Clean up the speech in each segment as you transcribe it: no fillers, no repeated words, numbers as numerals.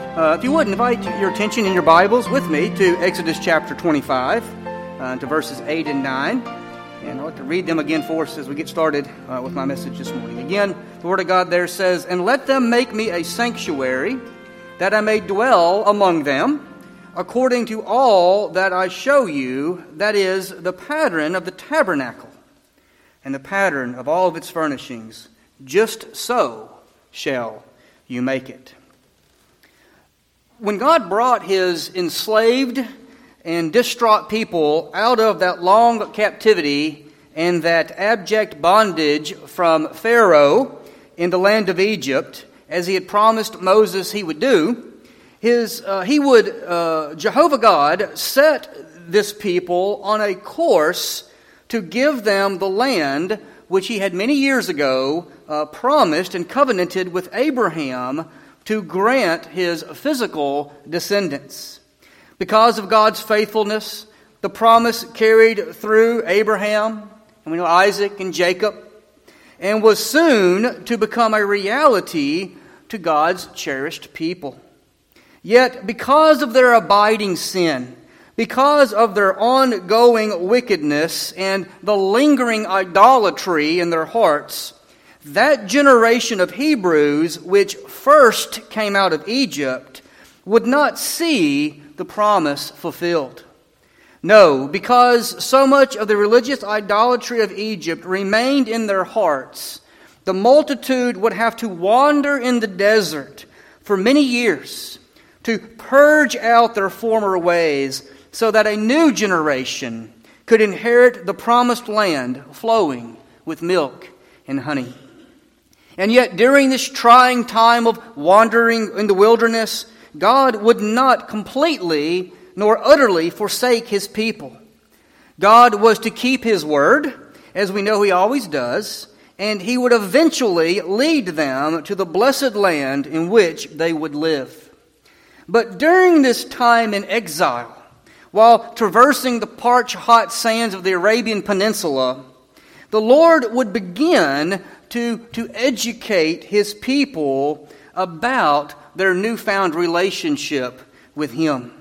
If you would, invite your attention in your Bibles with me to Exodus chapter 25, to verses 8 and 9. And I'd like to read them again for us as we get started with my message this morning. Again, the Word of God there says, "And let them make me a sanctuary, that I may dwell among them, according to all that I show you, that is, the pattern of the tabernacle, and the pattern of all of its furnishings. Just so shall you make it." When God brought His enslaved and distraught people out of that long captivity and that abject bondage from Pharaoh in the land of Egypt, as He had promised Moses He would do, Jehovah God set this people on a course to give them the land which He had many years ago promised and covenanted with Abraham to grant his physical descendants. Because of God's faithfulness, the promise carried through Abraham, and we know Isaac and Jacob, and was soon to become a reality to God's cherished people. Yet, because of their abiding sin, because of their ongoing wickedness and the lingering idolatry in their hearts, that generation of Hebrews which first came out of Egypt would not see the promise fulfilled. No, because so much of the religious idolatry of Egypt remained in their hearts, the multitude would have to wander in the desert for many years to purge out their former ways so that a new generation could inherit the promised land flowing with milk and honey. And yet, during this trying time of wandering in the wilderness, God would not completely nor utterly forsake His people. God was to keep His word, as we know He always does, and He would eventually lead them to the blessed land in which they would live. But during this time in exile, while traversing the parched hot sands of the Arabian Peninsula, the Lord would begin to educate His people about their newfound relationship with Him.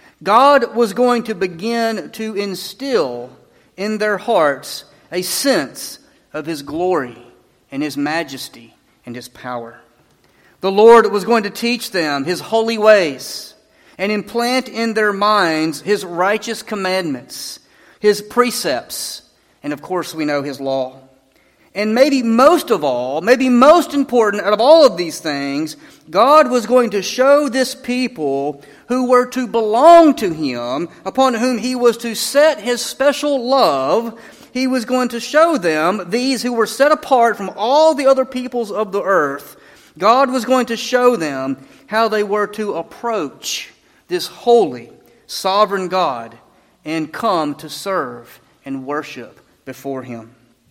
God was going to begin to instill in their hearts a sense of His glory and His majesty and His power. The Lord was going to teach them His holy ways and implant in their minds His righteous commandments, His precepts, and of course we know His law. And maybe most of all, maybe most important out of all of these things, God was going to show this people who were to belong to Him, upon whom He was to set His special love. He was going to show them, these who were set apart from all the other peoples of the earth, God was going to show them how they were to approach this holy, sovereign God and come to serve and worship before Him.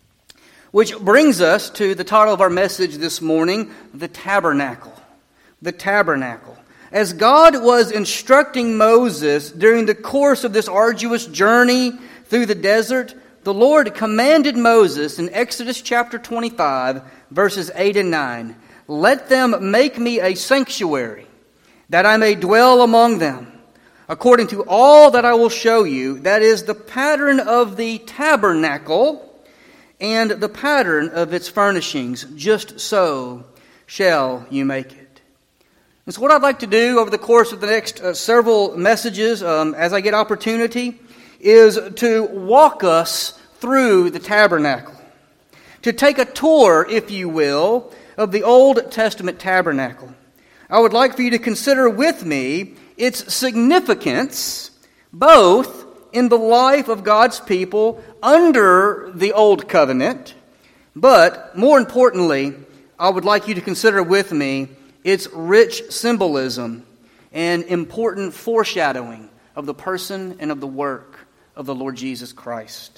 Which brings us to the title of our message this morning, the tabernacle. The tabernacle. As God was instructing Moses during the course of this arduous journey through the desert, the Lord commanded Moses in Exodus chapter 25, verses 8 and 9, "Let them make me a sanctuary, that I may dwell among them, according to all that I will show you, that is, the pattern of the tabernacle, and the pattern of its furnishings. Just so shall you make it." And so what I'd like to do over the course of the next several messages, as I get opportunity, is to walk us through the tabernacle. To take a tour, if you will, of the Old Testament tabernacle. I would like for you to consider with me its significance, both in the life of God's people under the Old Covenant, but more importantly, I would like you to consider with me its rich symbolism and important foreshadowing of the person and of the work of the Lord Jesus Christ.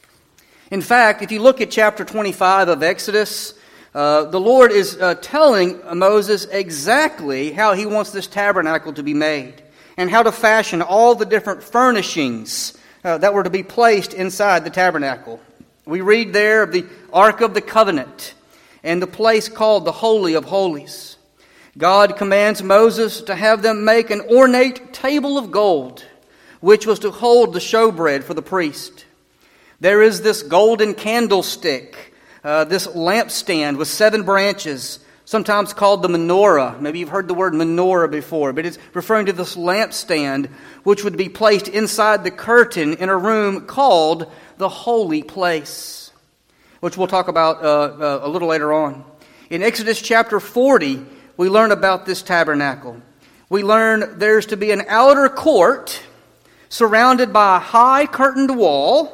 In fact, if you look at chapter 25 of Exodus, the Lord is telling Moses exactly how He wants this tabernacle to be made, and how to fashion all the different furnishings that were to be placed inside the tabernacle. We read there of the Ark of the Covenant and the place called the Holy of Holies. God commands Moses to have them make an ornate table of gold, which was to hold the showbread for the priest. There is this golden candlestick, this lampstand with 7 branches, sometimes called the menorah. Maybe you've heard the word menorah before, but it's referring to this lampstand, which would be placed inside the curtain in a room called the holy place, which we'll talk about a little later on. In Exodus chapter 40, we learn about this tabernacle. We learn there's to be an outer court surrounded by a high curtained wall,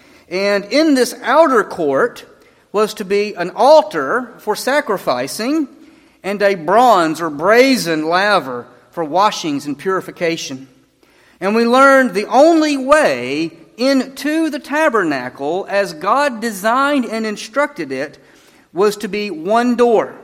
and in this outer court was to be an altar for sacrificing and a bronze or brazen laver for washings and purification. And we learned the only way into the tabernacle, as God designed and instructed it, was to be one door,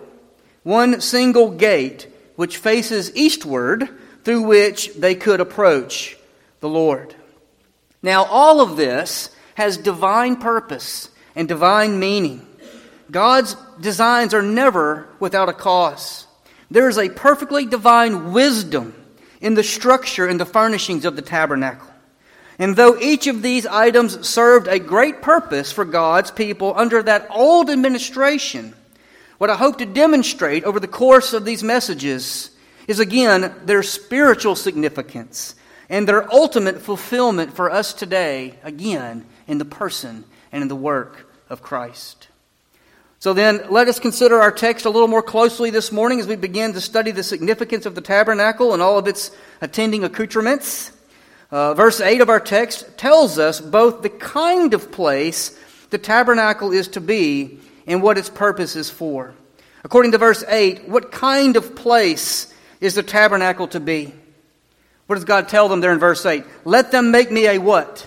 one single gate, which faces eastward, through which they could approach the Lord. Now, all of this has divine purpose and divine meaning. God's designs are never without a cause. There is a perfectly divine wisdom in the structure and the furnishings of the tabernacle. And though each of these items served a great purpose for God's people under that old administration, what I hope to demonstrate over the course of these messages is, again, their spiritual significance and their ultimate fulfillment for us today, again, in the person and in the work of Christ. So then, let us consider our text a little more closely this morning as we begin to study the significance of the tabernacle and all of its attending accoutrements. Verse 8 of our text tells us both the kind of place the tabernacle is to be and what its purpose is for. According to verse 8, what kind of place is the tabernacle to be? What does God tell them there in verse 8? Let them make me a what?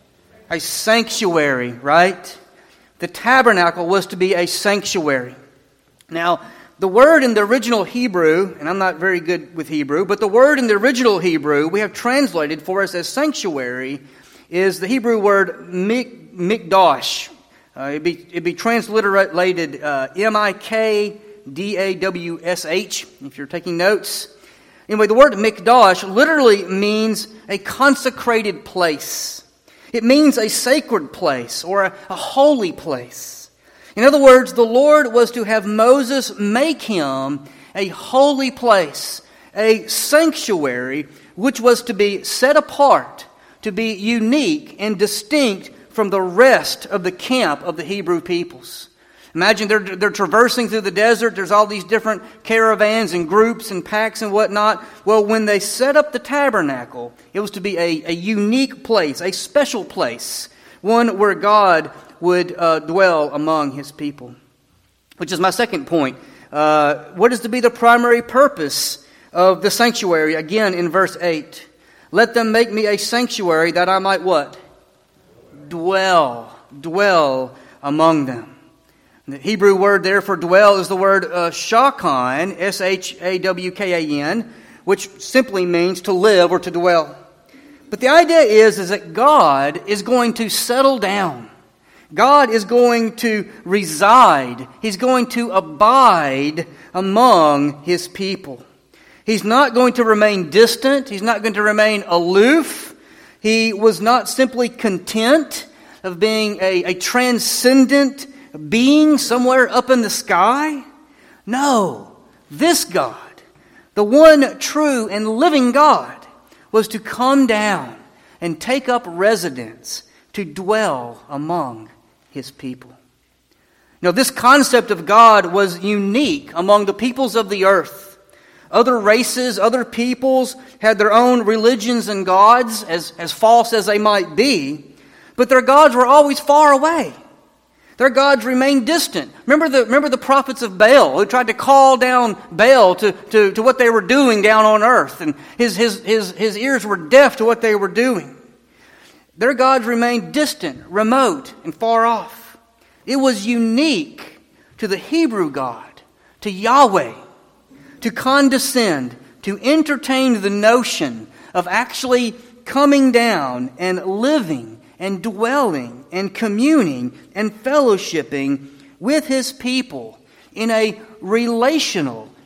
A sanctuary, right? The tabernacle was to be a sanctuary. Now, the word in the original Hebrew, and I'm not very good with Hebrew, but the word in the original Hebrew we have translated for us as sanctuary is the Hebrew word mikdash. It'd be transliterated M-I-K-D-A-W-S-H, if you're taking notes. Anyway, the word mikdash literally means a consecrated place. It means a sacred place or a holy place. In other words, the Lord was to have Moses make him a holy place, a sanctuary, which was to be set apart, to be unique and distinct from the rest of the camp of the Hebrew peoples. Imagine they're traversing through the desert. There's all these different caravans and groups and packs and whatnot. Well, when they set up the tabernacle, it was to be a unique place, a special place, one where God would dwell among His people. Which is my second point. What is to be the primary purpose of the sanctuary? Again, in verse 8. Let them make me a sanctuary that I might what? Dwell among them. The Hebrew word there for dwell is the word shakan, S-H-A-W-K-A-N, which simply means to live or to dwell. But the idea is that God is going to settle down. God is going to reside. He's going to abide among His people. He's not going to remain distant. He's not going to remain aloof. He was not simply content of being a transcendent being somewhere up in the sky. No, this God, the one true and living God, was to come down and take up residence, to dwell among His people. Now, this concept of God was unique among the peoples of the earth. Other races, other peoples had their own religions and gods, as false as they might be, but their gods were always far away. Their gods remained distant. Remember the prophets of Baal who tried to call down Baal to what they were doing down on earth, and his ears were deaf to what they were doing. Their gods remained distant, remote, and far off. It was unique to the Hebrew God, to Yahweh, to condescend, to entertain the notion of actually coming down and living and dwelling and communing and fellowshipping with His people in a relational,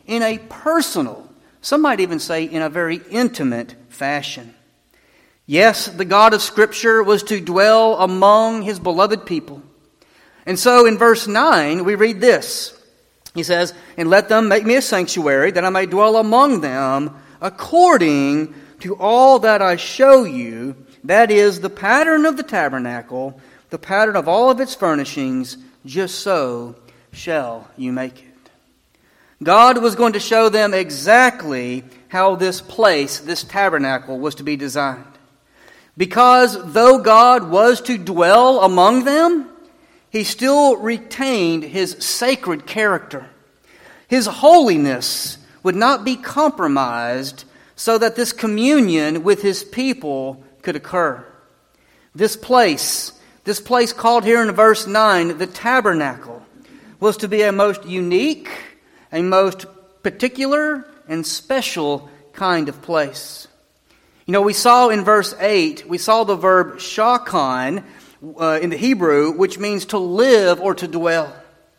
in a personal, some might even say in a very intimate fashion. Yes, the God of Scripture was to dwell among His beloved people. And so in verse 9, we read this. He says, "And let them make me a sanctuary, that I may dwell among them, according to all that I show you, that is, the pattern of the tabernacle, the pattern of all of its furnishings, just so shall you make it." God was going to show them exactly how this place, this tabernacle, was to be designed. Because though God was to dwell among them, He still retained His sacred character. His holiness would not be compromised so that this communion with His people could occur. This place called here in verse 9, the tabernacle, was to be a most unique, a most particular and special kind of place. You know, we saw in verse 8, we saw the verb shakan in the Hebrew, which means to live or to dwell.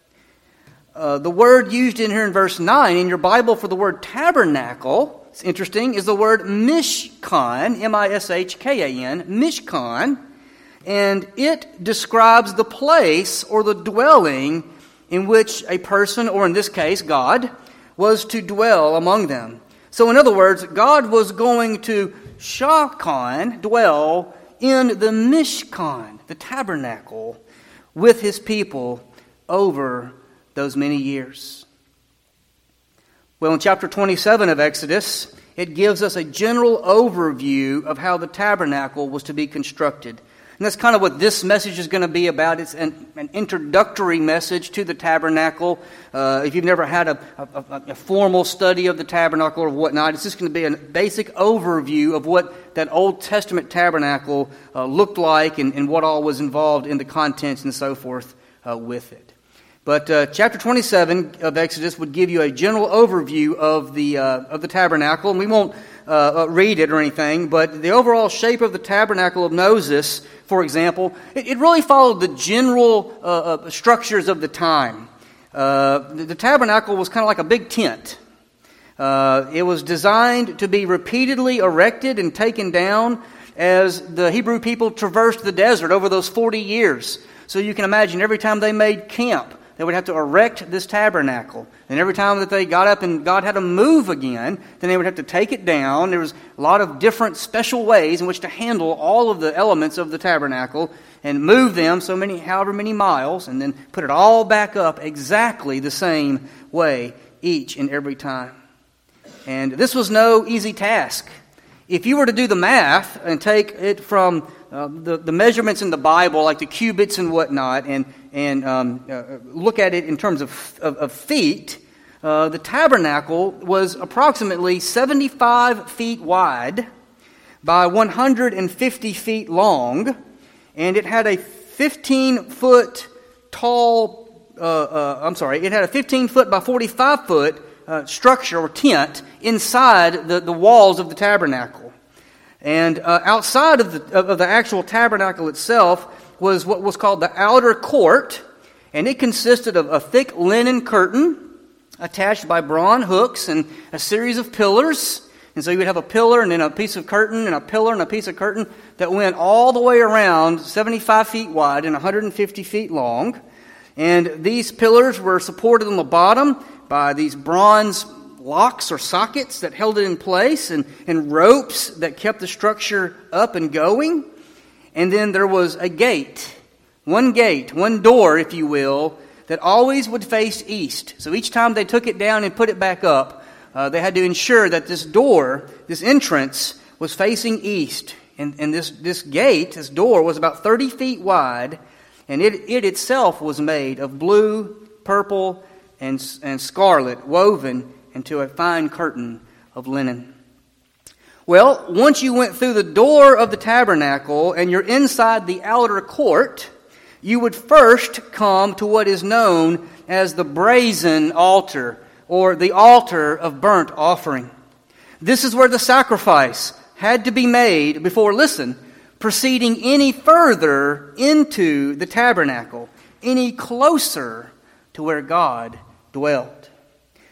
The word used in here in verse 9 in your Bible for the word tabernacle, it's interesting, is the word mishkan, M-I-S-H-K-A-N, mishkan, and it describes the place or the dwelling in which a person, or in this case, God, was to dwell among them. So in other words, God was going to shakan, dwell, in the Mishkan, the tabernacle, with His people over those many years. Well, in chapter 27 of Exodus, it gives us a general overview of how the tabernacle was to be constructed. And that's kind of what this message is going to be about. It's an introductory message to the tabernacle. If you've never had a formal study of the tabernacle or whatnot, it's just going to be a basic overview of what that Old Testament tabernacle looked like and what all was involved in the contents and so forth with it. But chapter 27 of Exodus would give you a general overview of the tabernacle, and we won't read it or anything, but the overall shape of the tabernacle of Moses, for example, it really followed the general structures of the time. The tabernacle was kind of like a big tent. It was designed to be repeatedly erected and taken down as the Hebrew people traversed the desert over those 40 years. So you can imagine every time they made camp, they would have to erect this tabernacle. And every time that they got up and God had to move again, then they would have to take it down. There was a lot of different special ways in which to handle all of the elements of the tabernacle and move them however many miles, and then put it all back up exactly the same way each and every time. And this was no easy task. If you were to do the math and take it from the measurements in the Bible, like the cubits and whatnot, and look at it in terms of feet, the tabernacle was approximately 75 feet wide by 150 feet long, and it had a 15-foot it had a 15-foot by 45-foot structure or tent inside the walls of the tabernacle. And outside of the actual tabernacle itself was what was called the outer court, and it consisted of a thick linen curtain attached by bronze hooks and a series of pillars. And so you would have a pillar and then a piece of curtain and a pillar and a piece of curtain that went all the way around 75 feet wide and 150 feet long. And these pillars were supported on the bottom by these bronze locks or sockets that held it in place, and ropes that kept the structure up and going. And then there was a gate, one door, if you will, that always would face east. So each time they took it down and put it back up, they had to ensure that this door, this entrance, was facing east. And this gate, this door, was about 30 feet wide, and it itself was made of blue, purple, and scarlet, woven into a fine curtain of linen. Well, once you went through the door of the tabernacle and you're inside the outer court, you would first come to what is known as the brazen altar, or the altar of burnt offering. This is where the sacrifice had to be made before, proceeding any further into the tabernacle, any closer to where God dwelled.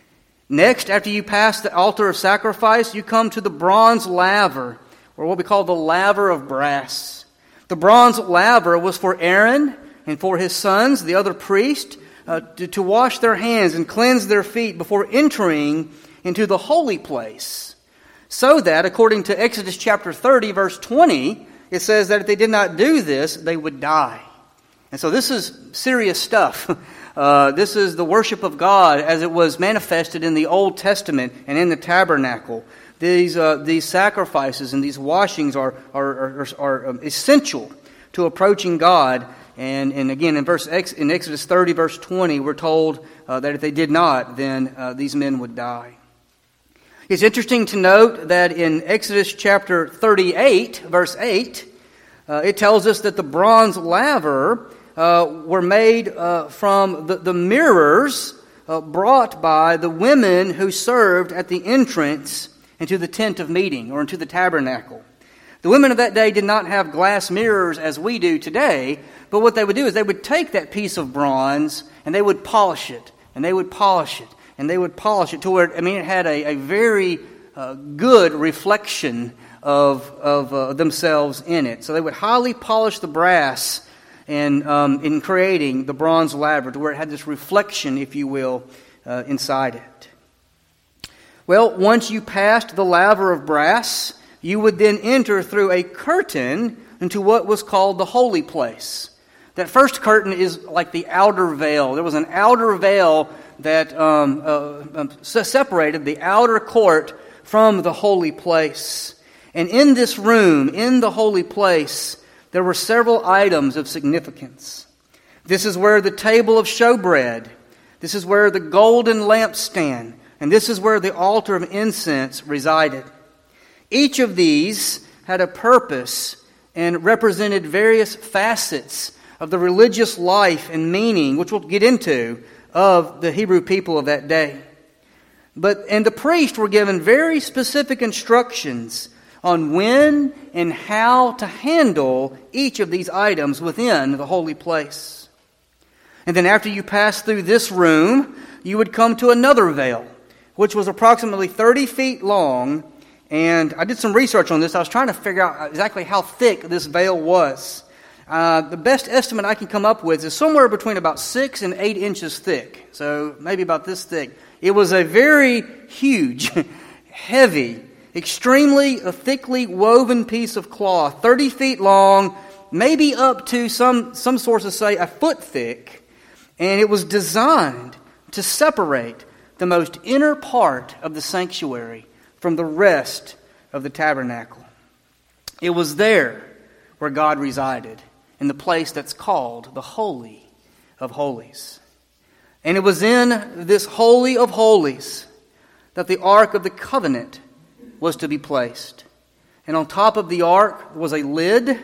Next, after you pass the altar of sacrifice, you come to the bronze laver, or what we call the laver of brass. The bronze laver was for Aaron and for his sons, the other priests, to wash their hands and cleanse their feet before entering into the holy place. So that, according to Exodus chapter 30, verse 20, it says that if they did not do this, they would die. And so this is serious stuff. This is the worship of God as it was manifested in the Old Testament and in the tabernacle. These sacrifices and these washings are essential to approaching God. And again, in Exodus 30, verse 20, we're told that if they did not, then these men would die. It's interesting to note that in Exodus chapter 38, verse 8, it tells us that the bronze laver were made from the mirrors brought by the women who served at the entrance into the tent of meeting or into the tabernacle. The women of that day did not have glass mirrors as we do today, but what they would do is they would take that piece of bronze and they would polish it, and they would polish it, and they would polish it to where, it had a very good reflection of themselves in it. So they would highly polish the brass and in creating the bronze laver to where it had this reflection, if you will, inside it. Well, once you passed the laver of brass, you would then enter through a curtain into what was called the holy place. That first curtain is like the outer veil. There was an outer veil that separated the outer court from the holy place. And in this room, in the holy place, there were several items of significance. This is where the table of showbread, this is where the golden lampstand, and this is where the altar of incense resided. Each of these had a purpose and represented various facets of the religious life and meaning, which we'll get into, of the Hebrew people of that day. And the priests were given very specific instructions on when and how to handle each of these items within the holy place. And then after you pass through this room, you would come to another veil, which was approximately 30 feet long. And I did some research on this. I was trying to figure out exactly how thick this veil was. The best estimate I can come up with is somewhere between about 6 and 8 inches thick. So maybe about this thick. It was a very huge, heavy, extremely thickly woven piece of cloth, 30 feet long, maybe up to some sources say a foot thick. And it was designed to separate the most inner part of the sanctuary from the rest of the tabernacle. It was there where God resided, in the place that's called the Holy of Holies. And it was in this Holy of Holies that the Ark of the Covenant was to be placed. And on top of the ark was a lid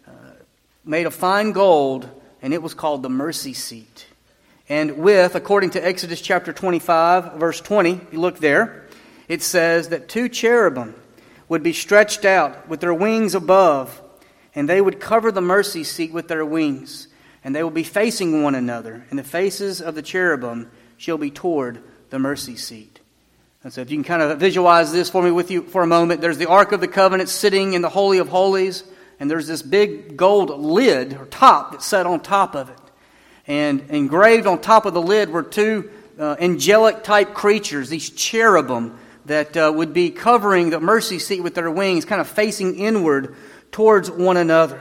made of fine gold, and it was called the mercy seat. And according to Exodus chapter 25, verse 20, if you look there, it says that 2 cherubim would be stretched out with their wings above, and they would cover the mercy seat with their wings, and they will be facing one another, and the faces of the cherubim shall be toward the mercy seat. And so if you can kind of visualize this with you for a moment, there's the Ark of the Covenant sitting in the Holy of Holies, and there's this big gold lid or top that's set on top of it. And engraved on top of the lid were 2 angelic type creatures, these cherubim that would be covering the mercy seat with their wings, kind of facing inward towards one another.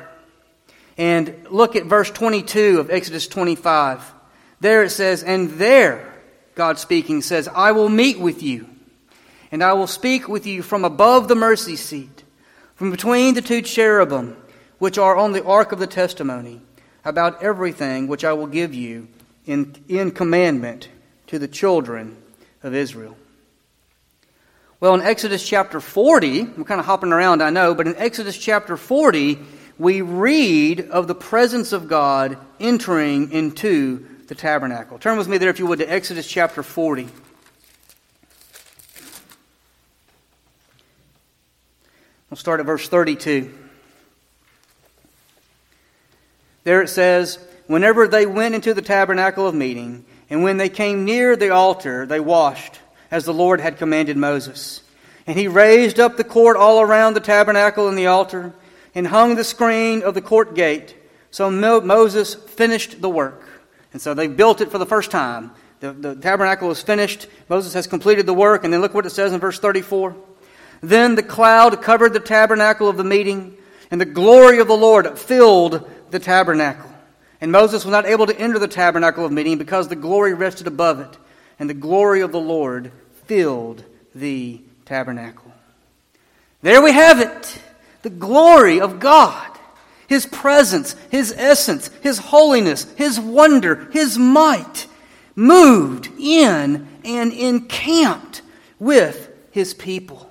And look at verse 22 of Exodus 25. There it says, and there, God speaking, says, I will meet with you, and I will speak with you from above the mercy seat, from between the 2 cherubim, which are on the ark of the testimony, about everything which I will give you in commandment to the children of Israel. Well, in Exodus chapter 40, we're kind of hopping around, I know, but in Exodus chapter 40, we read of the presence of God entering into the tabernacle. Turn with me there, if you would, to Exodus chapter 40. We'll start at verse 32. There it says, whenever they went into the tabernacle of meeting, and when they came near the altar, they washed, as the Lord had commanded Moses. And he raised up the court all around the tabernacle and the altar, and hung the screen of the court gate. So Moses finished the work. And so they built it for the first time. The tabernacle is finished. Moses has completed the work. And then look what it says in verse 34. Then the cloud covered the tabernacle of the meeting, and the glory of the Lord filled the tabernacle. And Moses was not able to enter the tabernacle of meeting because the glory rested above it. And the glory of the Lord filled the tabernacle. There we have it. The glory of God. His presence, His essence, His holiness, His wonder, His might moved in and encamped with His people.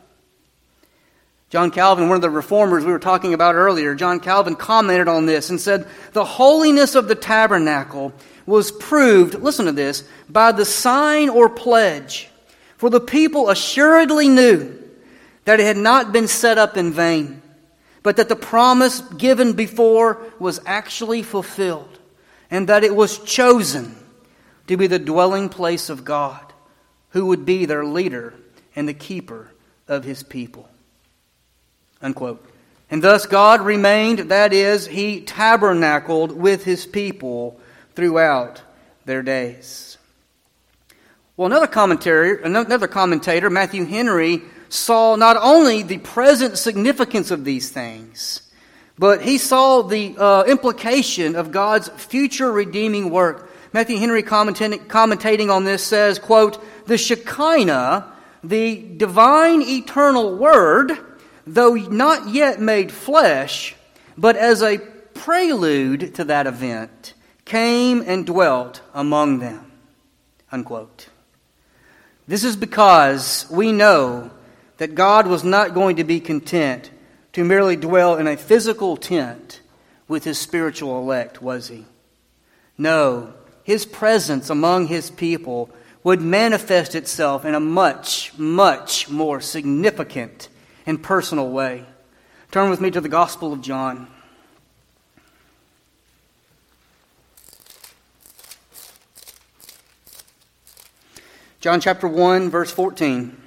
John Calvin, one of the reformers we were talking about earlier, John Calvin commented on this and said, the holiness of the tabernacle was proved, listen to this, by the sign or pledge. For the people assuredly knew that it had not been set up in vain, but that the promise given before was actually fulfilled, and that it was chosen to be the dwelling place of God, who would be their leader and the keeper of His people. Unquote. And thus God remained, that is, He tabernacled with His people throughout their days. Well, another commentator, Matthew Henry, saw not only the present significance of these things, but he saw the implication of God's future redeeming work. Matthew Henry, commentating on this, says, quote, the Shekinah, the divine eternal Word, though not yet made flesh, but as a prelude to that event, came and dwelt among them. Unquote. This is because we know that God was not going to be content to merely dwell in a physical tent with His spiritual elect, was He? No, His presence among His people would manifest itself in a much, much more significant and personal way. Turn with me to the Gospel of John. John chapter 1, verse 14.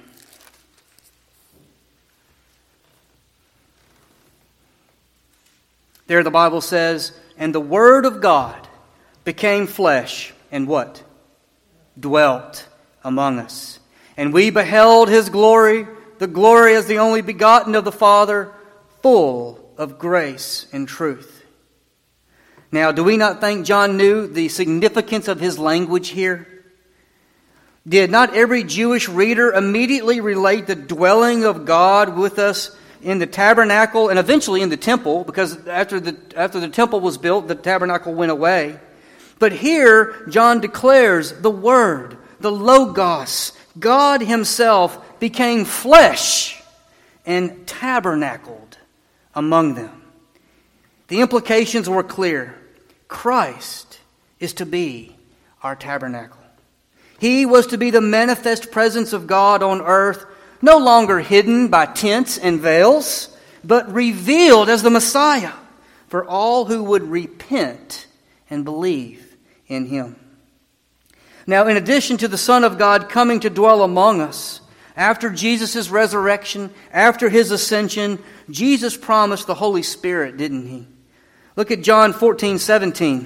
There the Bible says, and the Word of God became flesh and what? Dwelt among us. And we beheld His glory, the glory as the only begotten of the Father, full of grace and truth. Now, do we not think John knew the significance of his language here? Did not every Jewish reader immediately relate the dwelling of God with us in the tabernacle and eventually in the temple? Because after the temple was built, the tabernacle went away. But here, John declares the Word, the Logos, God Himself became flesh and tabernacled among them. The implications were clear. Christ is to be our tabernacle. He was to be the manifest presence of God on earth, no longer hidden by tents and veils, but revealed as the Messiah for all who would repent and believe in Him. Now, in addition to the Son of God coming to dwell among us, after Jesus' resurrection, after His ascension, Jesus promised the Holy Spirit, didn't He? Look at John 14:17.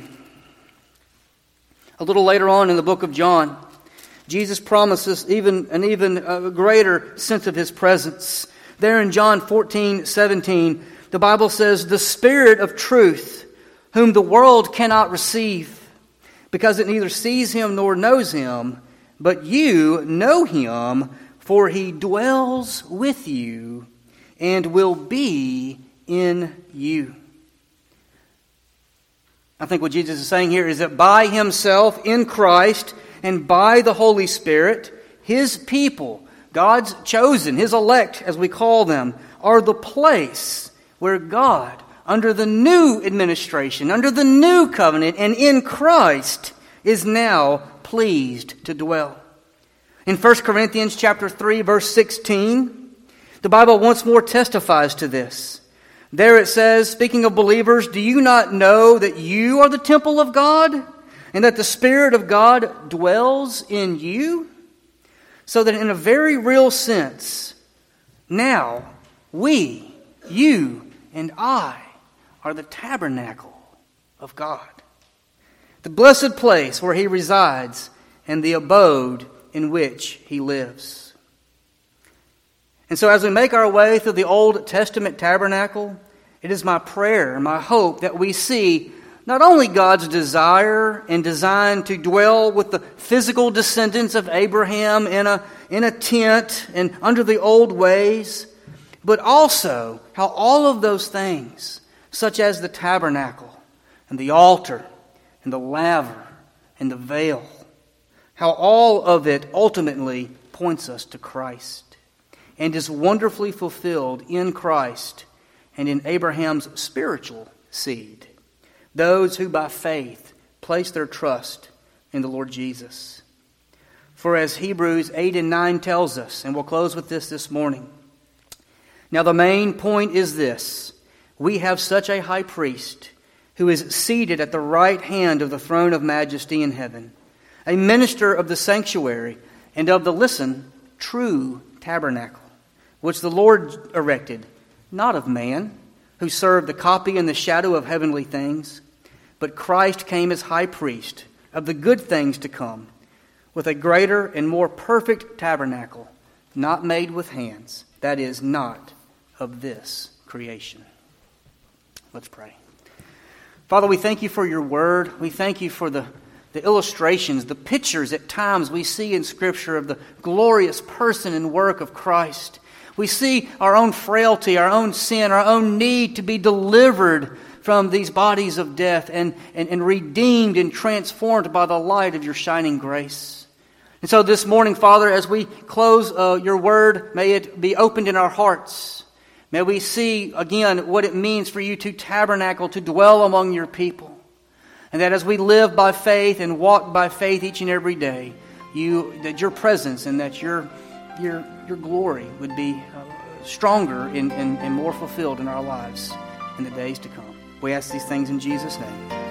A little later on in the book of John, Jesus promises an even greater sense of His presence. There in John 14:17, the Bible says, the Spirit of truth, whom the world cannot receive, because it neither sees Him nor knows Him, but you know Him, for He dwells with you and will be in you. I think what Jesus is saying here is that by Himself, in Christ, and by the Holy Spirit, His people, God's chosen, His elect, as we call them, are the place where God, under the new administration, under the new covenant, and in Christ, is now pleased to dwell. In 1 Corinthians chapter 3, verse 16, the Bible once more testifies to this. There it says, speaking of believers, do you not know that you are the temple of God, and that the Spirit of God dwells in you? So that in a very real sense, now we, you and I, are the tabernacle of God. The blessed place where He resides and the abode in which He lives. And so as we make our way through the Old Testament tabernacle, it is my prayer, my hope that we see not only God's desire and design to dwell with the physical descendants of Abraham in a tent and under the old ways, but also how all of those things, such as the tabernacle and the altar and the laver and the veil, how all of it ultimately points us to Christ and is wonderfully fulfilled in Christ and in Abraham's spiritual seed, those who by faith place their trust in the Lord Jesus. For as Hebrews 8 and 9 tells us, and we'll close with this morning, now the main point is this: we have such a high priest who is seated at the right hand of the throne of majesty in heaven, a minister of the sanctuary and of the, listen, true tabernacle, which the Lord erected, not of man, who served the copy and the shadow of heavenly things, but Christ came as high priest of the good things to come, with a greater and more perfect tabernacle, not made with hands, that is, not of this creation. Let's pray. Father, we thank you for your word. We thank you for the illustrations, the pictures at times we see in Scripture of the glorious person and work of Christ. We see our own frailty, our own sin, our own need to be delivered from these bodies of death and redeemed and transformed by the light of your shining grace. And so this morning, Father, as we close your word, may it be opened in our hearts. May we see again what it means for you to tabernacle, to dwell among your people. And that as we live by faith and walk by faith each and every day, that your presence and that your glory would be stronger and more fulfilled in our lives in the days to come. We ask these things in Jesus' name.